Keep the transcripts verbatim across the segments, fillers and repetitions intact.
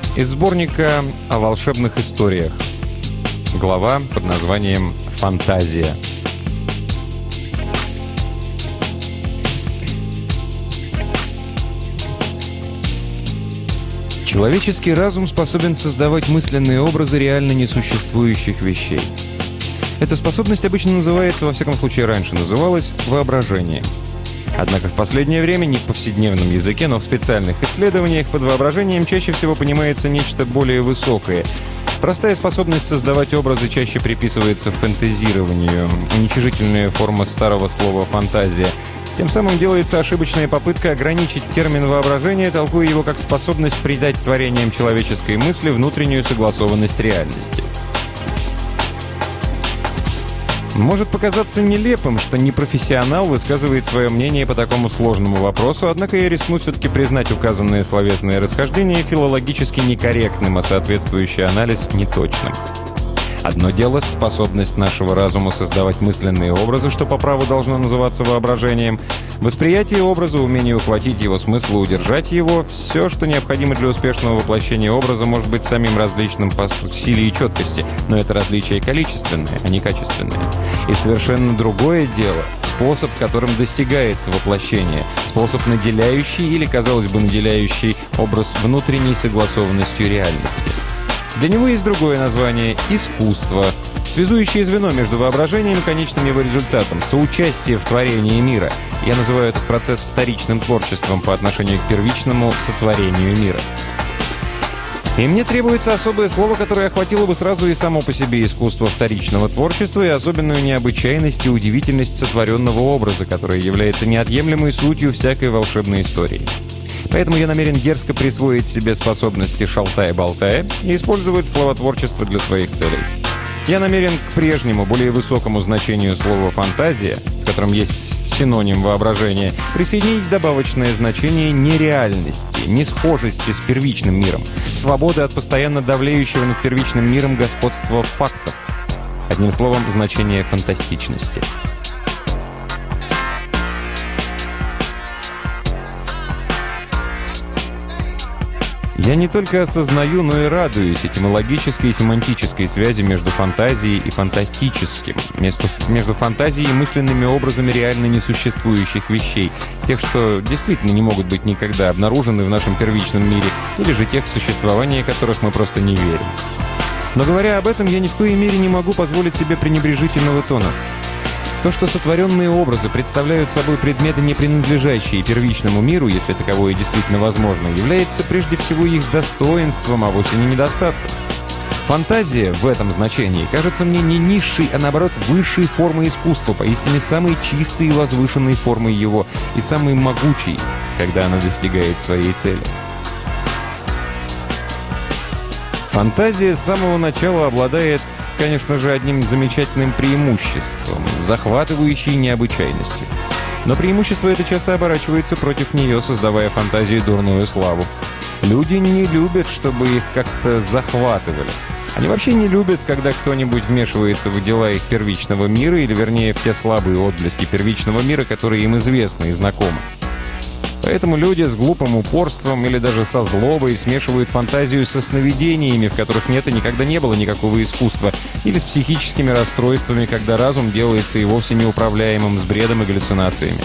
Из сборника о волшебных историях. Глава под названием «Фантазия». Человеческий разум способен создавать мысленные образы реально несуществующих вещей. Эта способность обычно называется, во всяком случае раньше называлась, воображением. Однако в последнее время не в повседневном языке, но в специальных исследованиях под воображением чаще всего понимается нечто более высокое. Простая способность создавать образы чаще приписывается фантазированию, уничижительная форма старого слова «фантазия». Тем самым делается ошибочная попытка ограничить термин «воображение», толкуя его как способность придать творениям человеческой мысли внутреннюю согласованность реальности. Может показаться нелепым, что непрофессионал высказывает свое мнение по такому сложному вопросу, однако я рискну все-таки признать указанное словесное расхождение филологически некорректным, а соответствующий анализ неточным. Одно дело — способность нашего разума создавать мысленные образы, что по праву должно называться воображением. Восприятие образа, умение ухватить его смысл и удержать его — все, что необходимо для успешного воплощения образа, может быть самим различным по силе и четкости, но это различие количественное, а не качественное. И совершенно другое дело — способ, которым достигается воплощение, способ, наделяющий или, казалось бы, наделяющий образ внутренней согласованностью реальности. Для него есть другое название – искусство, связующее звено между воображением и конечным его результатом, соучастие в творении мира. Я называю этот процесс вторичным творчеством по отношению к первичному сотворению мира. И мне требуется особое слово, которое охватило бы сразу и само по себе искусство вторичного творчества и особенную необычайность и удивительность сотворенного образа, которая является неотъемлемой сутью всякой волшебной истории. Поэтому я намерен дерзко присвоить себе способности шалтая-болтая и использовать словотворчество для своих целей. Я намерен к прежнему, более высокому значению слова «фантазия», в котором есть синоним воображения, присоединить добавочное значение нереальности, несхожести с первичным миром, свободы от постоянно давлеющего над первичным миром господства фактов. Одним словом, значение фантастичности. Я не только осознаю, но и радуюсь этимологической и семантической связи между фантазией и фантастическим, между, между фантазией и мысленными образами реально несуществующих вещей, тех, что действительно не могут быть никогда обнаружены в нашем первичном мире, или же тех, в существование которых мы просто не верим. Но говоря об этом, я ни в коей мере не могу позволить себе пренебрежительного тона. То, что сотворенные образы представляют собой предметы, не принадлежащие первичному миру, если таковое действительно возможно, является прежде всего их достоинством, а вовсе не недостатком. Фантазия в этом значении кажется мне не низшей, а наоборот высшей формой искусства, поистине самой чистой и возвышенной формой его, и самой могучей, когда она достигает своей цели. Фантазия с самого начала обладает, конечно же, одним замечательным преимуществом – захватывающей необычайностью. Но преимущество это часто оборачивается против нее, создавая фантазии дурную славу. Люди не любят, чтобы их как-то захватывали. Они вообще не любят, когда кто-нибудь вмешивается в дела их первичного мира, или, вернее, в те слабые отблески первичного мира, которые им известны и знакомы. Поэтому люди с глупым упорством или даже со злобой смешивают фантазию со сновидениями, в которых нет и никогда не было никакого искусства, или с психическими расстройствами, когда разум делается и вовсе неуправляемым с бредом и галлюцинациями.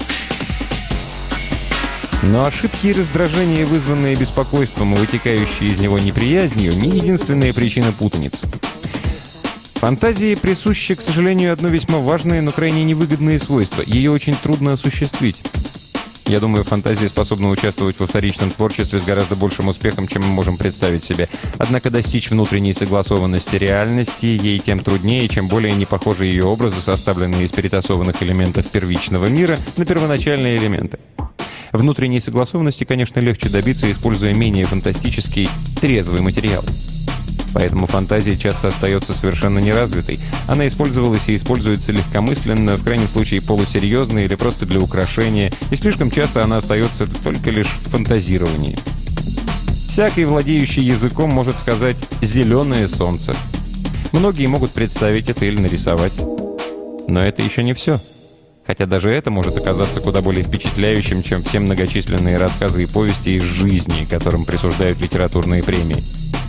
Но ошибки и раздражения, вызванные беспокойством и вытекающие из него неприязнью, не единственная причина путаницы. Фантазии присуще, к сожалению, одно весьма важное, но крайне невыгодное свойство. Ее очень трудно осуществить. Я думаю, фантазия способна участвовать во вторичном творчестве с гораздо большим успехом, чем мы можем представить себе. Однако достичь внутренней согласованности реальности ей тем труднее, чем более не похожи ее образы, составленные из перетасованных элементов первичного мира, на первоначальные элементы. Внутренней согласованности, конечно, легче добиться, используя менее фантастический, трезвый материал. Поэтому фантазия часто остается совершенно неразвитой. Она использовалась и используется легкомысленно, в крайнем случае полусерьезно или просто для украшения, и слишком часто она остается только лишь в фантазировании. Всякий, владеющий языком, может сказать «зеленое солнце». Многие могут представить это или нарисовать. Но это еще не все. Хотя даже это может оказаться куда более впечатляющим, чем все многочисленные рассказы и повести из жизни, которым присуждают литературные премии.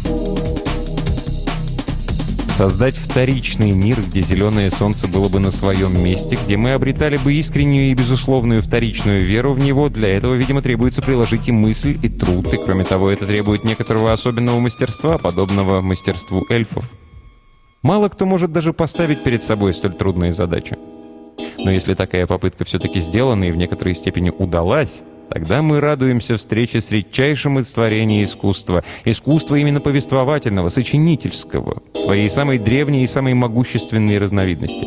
Создать вторичный мир, где зеленое солнце было бы на своем месте, где мы обретали бы искреннюю и безусловную вторичную веру в него, для этого, видимо, требуется приложить и мысль, и труд, и, кроме того, это требует некоторого особенного мастерства, подобного мастерству эльфов. Мало кто может даже поставить перед собой столь трудные задачи. Но если такая попытка все-таки сделана и в некоторой степени удалась, тогда мы радуемся встрече с редчайшим из творений искусства. Искусства именно повествовательного, сочинительского, в своей самой древней и самой могущественной разновидности.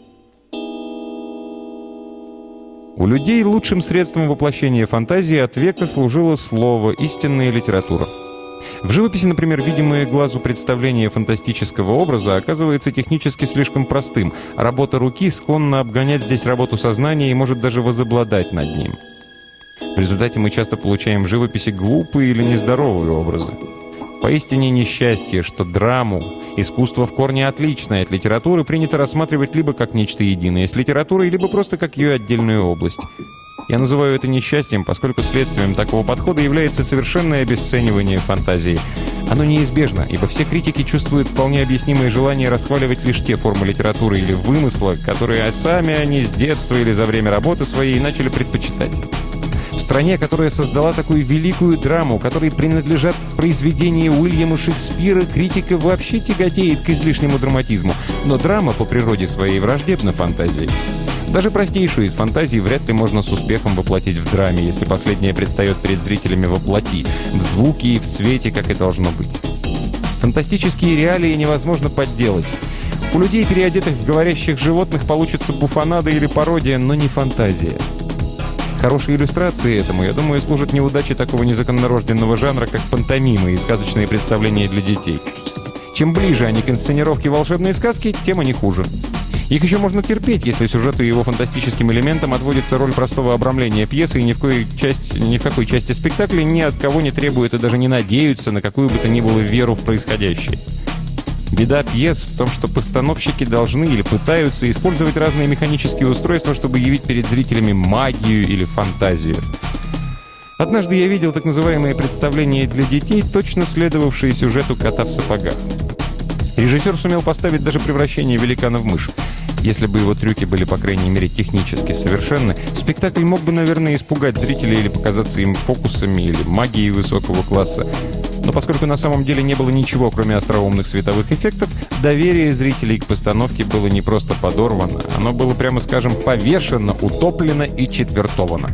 У людей лучшим средством воплощения фантазии от века служило слово, истинная литература. В живописи, например, видимое глазу представление фантастического образа оказывается технически слишком простым. Работа руки склонна обгонять здесь работу сознания и может даже возобладать над ним. В результате мы часто получаем в живописи глупые или нездоровые образы. Поистине несчастье, что драму, искусство в корне отличное от литературы, принято рассматривать либо как нечто единое с литературой, либо просто как ее отдельную область. Я называю это несчастьем, поскольку следствием такого подхода является совершенное обесценивание фантазии. Оно неизбежно, ибо все критики чувствуют вполне объяснимое желание расхваливать лишь те формы литературы или вымысла, которые сами они с детства или за время работы своей начали предпочитать. В стране, которая создала такую великую драму, которой принадлежат произведения Уильяма Шекспира, критика вообще тяготеет к излишнему драматизму. Но драма по природе своей враждебна фантазии. Даже простейшую из фантазий вряд ли можно с успехом воплотить в драме, если последняя предстает перед зрителями во плоти, в звуке и в цвете, как и должно быть. Фантастические реалии невозможно подделать. У людей, переодетых в говорящих животных, получится буфонада или пародия, но не фантазия. Хорошей иллюстрацией этому, я думаю, служат неудачи такого незаконнорожденного жанра, как пантомимы и сказочные представления для детей. Чем ближе они к инсценировке волшебной сказки, тем они хуже. Их еще можно терпеть, если сюжету и его фантастическим элементам отводится роль простого обрамления пьесы, и ни в, коей части, ни в какой части спектакля ни от кого не требуют и даже не надеются на какую бы то ни было веру в происходящее. Беда пьес в том, что постановщики должны или пытаются использовать разные механические устройства, чтобы явить перед зрителями магию или фантазию. Однажды я видел так называемые представления для детей, точно следовавшие сюжету «Кота в сапогах». Режиссер сумел поставить даже превращение великана в мышь. Если бы его трюки были, по крайней мере, технически совершенны, спектакль мог бы, наверное, испугать зрителей или показаться им фокусами или магией высокого класса. Но поскольку на самом деле не было ничего, кроме остроумных световых эффектов, доверие зрителей к постановке было не просто подорвано, оно было, прямо скажем, повешено, утоплено и четвертовано.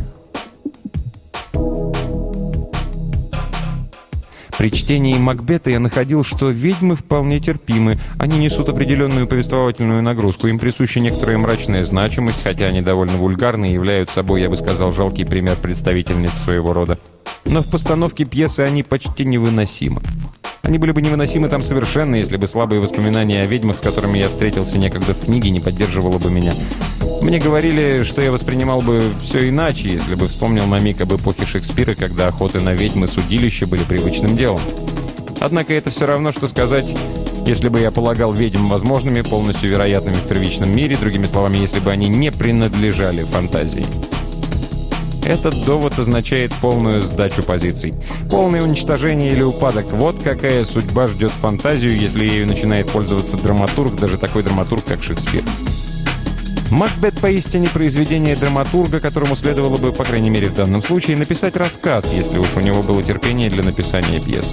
При чтении «Макбета» я находил, что ведьмы вполне терпимы. Они несут определенную повествовательную нагрузку. Им присуща некоторая мрачная значимость, хотя они довольно вульгарны и являются собой, я бы сказал, жалкий пример представительниц своего рода. Но в постановке пьесы они почти невыносимы. Они были бы невыносимы там совершенно, если бы слабые воспоминания о ведьмах, с которыми я встретился некогда в книге, не поддерживало бы меня. Мне говорили, что я воспринимал бы все иначе, если бы вспомнил на миг об эпохе Шекспира, когда охоты на ведьмы судилища были привычным делом. Однако это все равно, что сказать, если бы я полагал ведьм возможными, полностью вероятными в первичном мире, другими словами, если бы они не принадлежали фантазии. Этот довод означает полную сдачу позиций. Полное уничтожение или упадок. Вот какая судьба ждет фантазию, если ею начинает пользоваться драматург, даже такой драматург, как Шекспир. «Макбет» поистине произведение драматурга, которому следовало бы, по крайней мере в данном случае, написать рассказ, если уж у него было терпение для написания пьесы.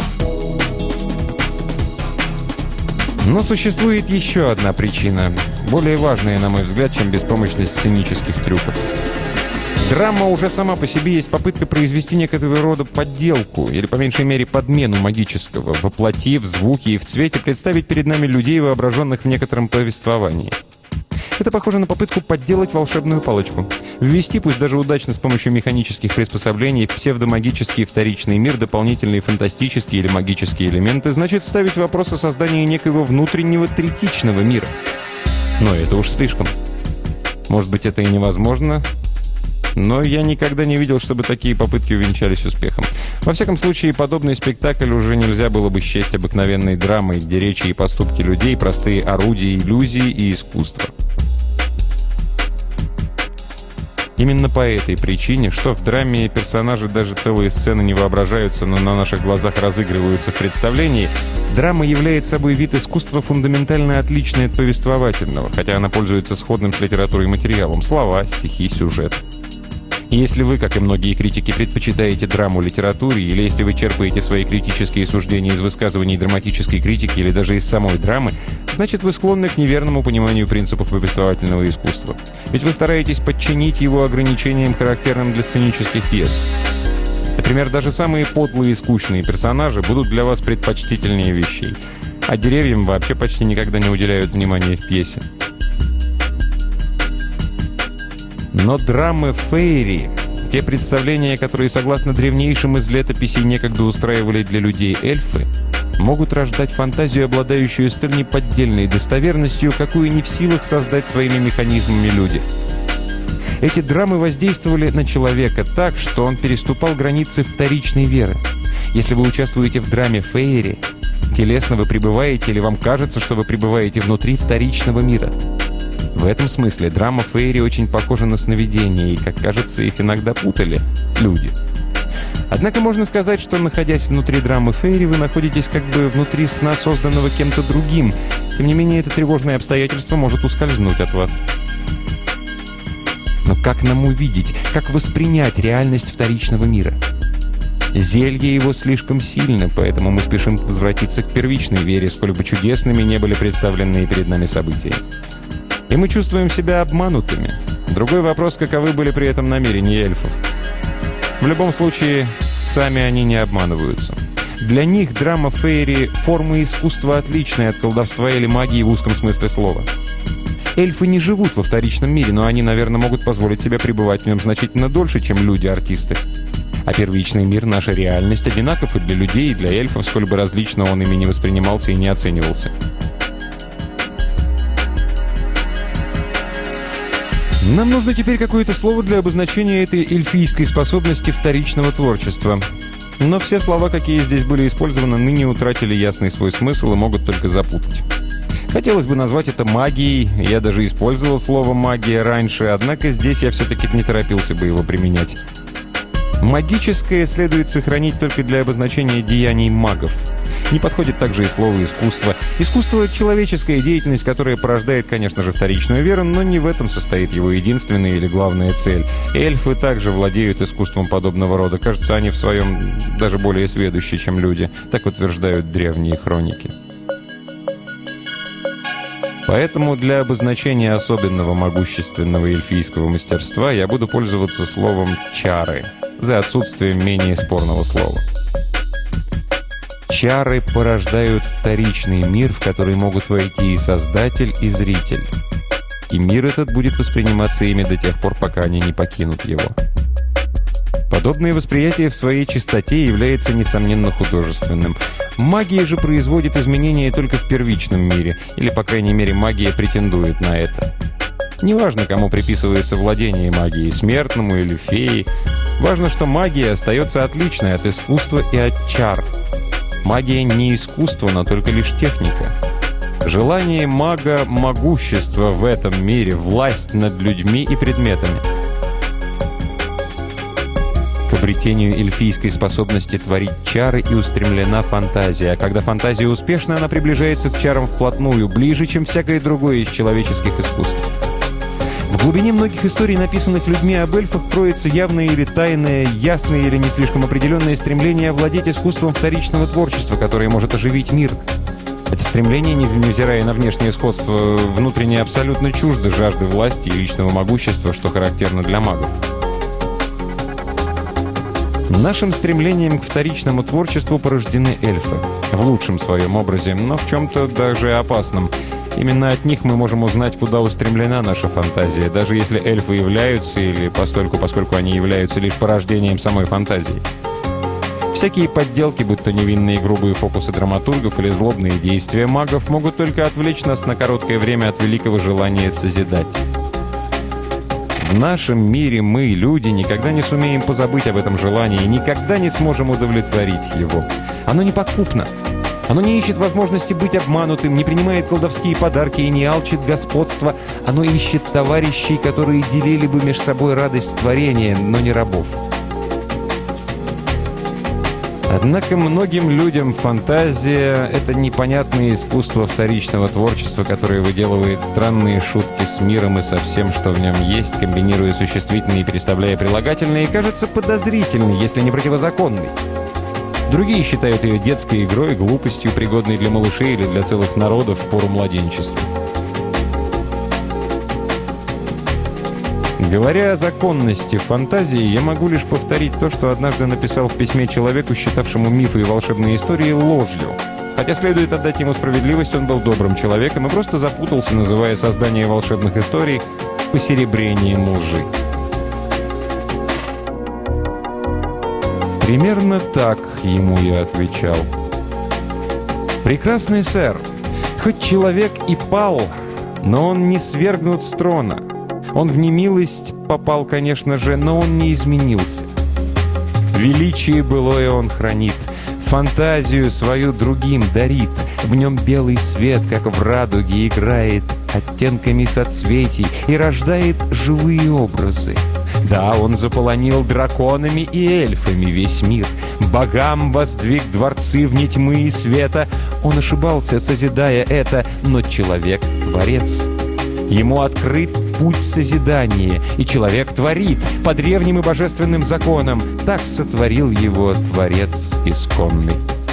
Но существует еще одна причина, более важная, на мой взгляд, чем беспомощность сценических трюков. Драма уже сама по себе есть попытка произвести некоторого рода подделку, или по меньшей мере подмену магического, воплотив в звуке и в цвете представить перед нами людей, воображенных в некотором повествовании. Это похоже на попытку подделать волшебную палочку. Ввести, пусть даже удачно с помощью механических приспособлений, в псевдомагический вторичный мир дополнительные фантастические или магические элементы, значит ставить вопрос о создании некоего внутреннего третичного мира. Но это уж слишком. Может быть, это и невозможно, но я никогда не видел, чтобы такие попытки увенчались успехом. Во всяком случае, подобный спектакль уже нельзя было бы счесть обыкновенной драмой, где речи и поступки людей – простые орудия иллюзии и искусства. Именно по этой причине, что в драме персонажи даже целые сцены не воображаются, но на наших глазах разыгрываются в представлении, драма является собой вид искусства фундаментально отличный от повествовательного, хотя она пользуется сходным с литературой материалом – слова, стихи, сюжет. И если вы, как и многие критики, предпочитаете драму литературе, или если вы черпаете свои критические суждения из высказываний драматической критики или даже из самой драмы, значит, вы склонны к неверному пониманию принципов повествовательного искусства. Ведь вы стараетесь подчинить его ограничениям, характерным для сценических пьес. Например, даже самые подлые и скучные персонажи будут для вас предпочтительнее вещей, а деревьям вообще почти никогда не уделяют внимания в пьесе. Но драмы фейри, те представления, которые, согласно древнейшим из летописей, некогда устраивали для людей эльфы, могут рождать фантазию, обладающую столь неподдельной достоверностью, какую не в силах создать своими механизмами люди. Эти драмы воздействовали на человека так, что он переступал границы вторичной веры. Если вы участвуете в драме фейри, телесно вы пребываете или вам кажется, что вы пребываете внутри вторичного мира. В этом смысле драма фейри очень похожа на сновидения, и, как кажется, их иногда путали люди. Однако можно сказать, что, находясь внутри драмы фейри, вы находитесь как бы внутри сна, созданного кем-то другим. Тем не менее, это тревожное обстоятельство может ускользнуть от вас. Но как нам увидеть, как воспринять реальность вторичного мира? Зелье его слишком сильно, поэтому мы спешим возвратиться к первичной вере, сколь бы чудесными не были представленные перед нами события. И мы чувствуем себя обманутыми. Другой вопрос, каковы были при этом намерения эльфов. В любом случае, сами они не обманываются. Для них драма фейри – форма искусства, отличная от колдовства или магии в узком смысле слова. Эльфы не живут во вторичном мире, но они, наверное, могут позволить себе пребывать в нем значительно дольше, чем люди-артисты. А первичный мир, наша реальность, одинаков и для людей, и для эльфов, сколь бы различно он ими не воспринимался и не оценивался. Нам нужно теперь какое-то слово для обозначения этой эльфийской способности вторичного творчества. Но все слова, какие здесь были использованы, ныне утратили ясный свой смысл и могут только запутать. Хотелось бы назвать это магией, я даже использовал слово «магия» раньше, однако здесь я все-таки не торопился бы его применять. Магическое следует сохранить только для обозначения деяний магов. Не подходит также и слово «искусство». Искусство — человеческая деятельность, которая порождает, конечно же, вторичную веру, но не в этом состоит его единственная или главная цель. Эльфы также владеют искусством подобного рода. Кажется, они в своем даже более сведущи, чем люди. Так утверждают древние хроники. Поэтому для обозначения особенного могущественного эльфийского мастерства я буду пользоваться словом «чары», за отсутствием менее спорного слова. Чары порождают вторичный мир, в который могут войти и создатель, и зритель. И мир этот будет восприниматься ими до тех пор, пока они не покинут его. Подобное восприятие в своей чистоте является, несомненно, художественным. Магия же производит изменения только в первичном мире, или, по крайней мере, магия претендует на это. Неважно, кому приписывается владение магией, смертному или фее. Важно, что магия остается отличной от искусства и от чар. Магия не искусство, но только лишь техника. Желание мага – могущество в этом мире, власть над людьми и предметами. К обретению эльфийской способности творить чары и устремлена фантазия. А когда фантазия успешна, она приближается к чарам вплотную, ближе, чем всякое другое из человеческих искусств. В глубине многих историй, написанных людьми об эльфах, кроется явное или тайное, ясное или не слишком определенное стремление овладеть искусством вторичного творчества, которое может оживить мир. Это стремление, невзирая на внешнее сходство, внутренне абсолютно чуждо жажды власти и личного могущества, что характерно для магов. Нашим стремлением к вторичному творчеству порождены эльфы. В лучшем своем образе, но в чем-то даже опасном. Именно от них мы можем узнать, куда устремлена наша фантазия, даже если эльфы являются, или постольку, поскольку они являются лишь порождением самой фантазии. Всякие подделки, будь то невинные грубые фокусы драматургов или злобные действия магов, могут только отвлечь нас на короткое время от великого желания созидать. В нашем мире мы, люди, никогда не сумеем позабыть об этом желании и никогда не сможем удовлетворить его. Оно неподкупно. Оно не ищет возможности быть обманутым, не принимает колдовские подарки и не алчит господства. Оно ищет товарищей, которые делили бы между собой радость творения, но не рабов. Однако многим людям фантазия — это непонятное искусство вторичного творчества, которое выделывает странные шутки с миром и со всем, что в нем есть, комбинируя существительные и переставляя прилагательные, и кажется подозрительной, если не противозаконной. Другие считают ее детской игрой, глупостью, пригодной для малышей или для целых народов в пору младенчества. Говоря о законности фантазии, я могу лишь повторить то, что однажды написал в письме человеку, считавшему мифы и волшебные истории ложью. Хотя следует отдать ему справедливость, он был добрым человеком и просто запутался, называя создание волшебных историй посеребрением лжи. Примерно так ему я отвечал. «Прекрасный сэр, хоть человек и пал, но он не свергнут с трона. Он в немилость попал, конечно же, но он не изменился. Величие былое он хранит, фантазию свою другим дарит. В нем белый свет, как в радуге, играет оттенками соцветий и рождает живые образы. Да, он заполонил драконами и эльфами весь мир. Богам воздвиг дворцы вне тьмы и света. Он ошибался, созидая это, но человек — творец. Ему открыт путь созидания, и человек творит по древним и божественным законам. Так сотворил его Творец исконный».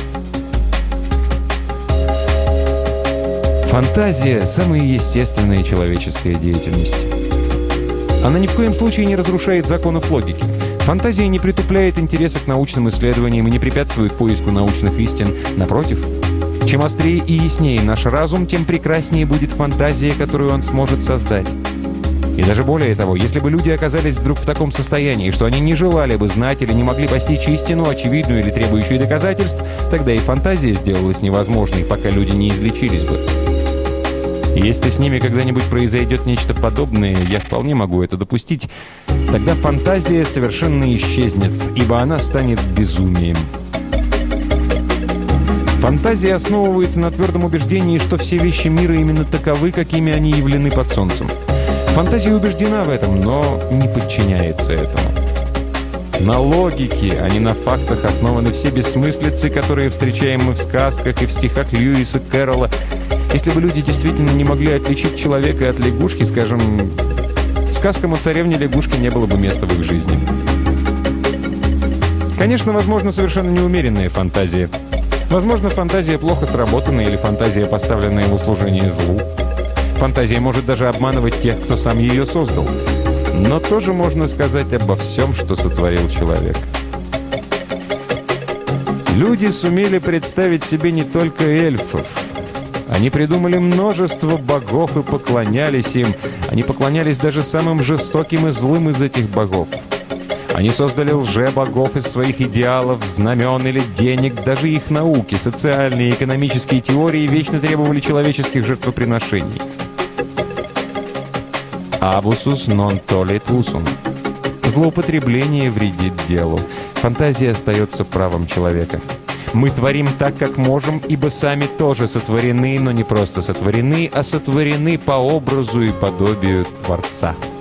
Фантазия – самая естественная человеческая деятельность. Она ни в коем случае не разрушает законов логики. Фантазия не притупляет интереса к научным исследованиям и не препятствует поиску научных истин. Напротив, чем острее и яснее наш разум, тем прекраснее будет фантазия, которую он сможет создать. И даже более того, если бы люди оказались вдруг в таком состоянии, что они не желали бы знать или не могли постичь истину, очевидную или требующую доказательств, тогда и фантазия сделалась невозможной, пока люди не излечились бы. И если с ними когда-нибудь произойдет нечто подобное, я вполне могу это допустить, тогда фантазия совершенно исчезнет, ибо она станет безумием. Фантазия основывается на твердом убеждении, что все вещи мира именно таковы, какими они явлены под солнцем. Фантазия убеждена в этом, но не подчиняется этому. На логике, а не на фактах основаны все бессмыслицы, которые встречаем мы в сказках и в стихах Льюиса Кэрролла. Если бы люди действительно не могли отличить человека от лягушки, скажем, сказкам о царевне лягушки не было бы места в их жизни. Конечно, возможно совершенно неумеренная фантазия. Возможно, фантазия плохо сработанная или фантазия, поставленная в услужение злу. Фантазия может даже обманывать тех, кто сам ее создал. Но тоже можно сказать обо всем, что сотворил человек. Люди сумели представить себе не только эльфов. Они придумали множество богов и поклонялись им. Они поклонялись даже самым жестоким и злым из этих богов. Они создали лже-богов из своих идеалов, знамен или денег. Даже их науки, социальные и экономические теории вечно требовали человеческих жертвоприношений. Абусус нон толит усум. Злоупотребление вредит делу. Фантазия остается правом человека. Мы творим так, как можем, ибо сами тоже сотворены, но не просто сотворены, а сотворены по образу и подобию Творца.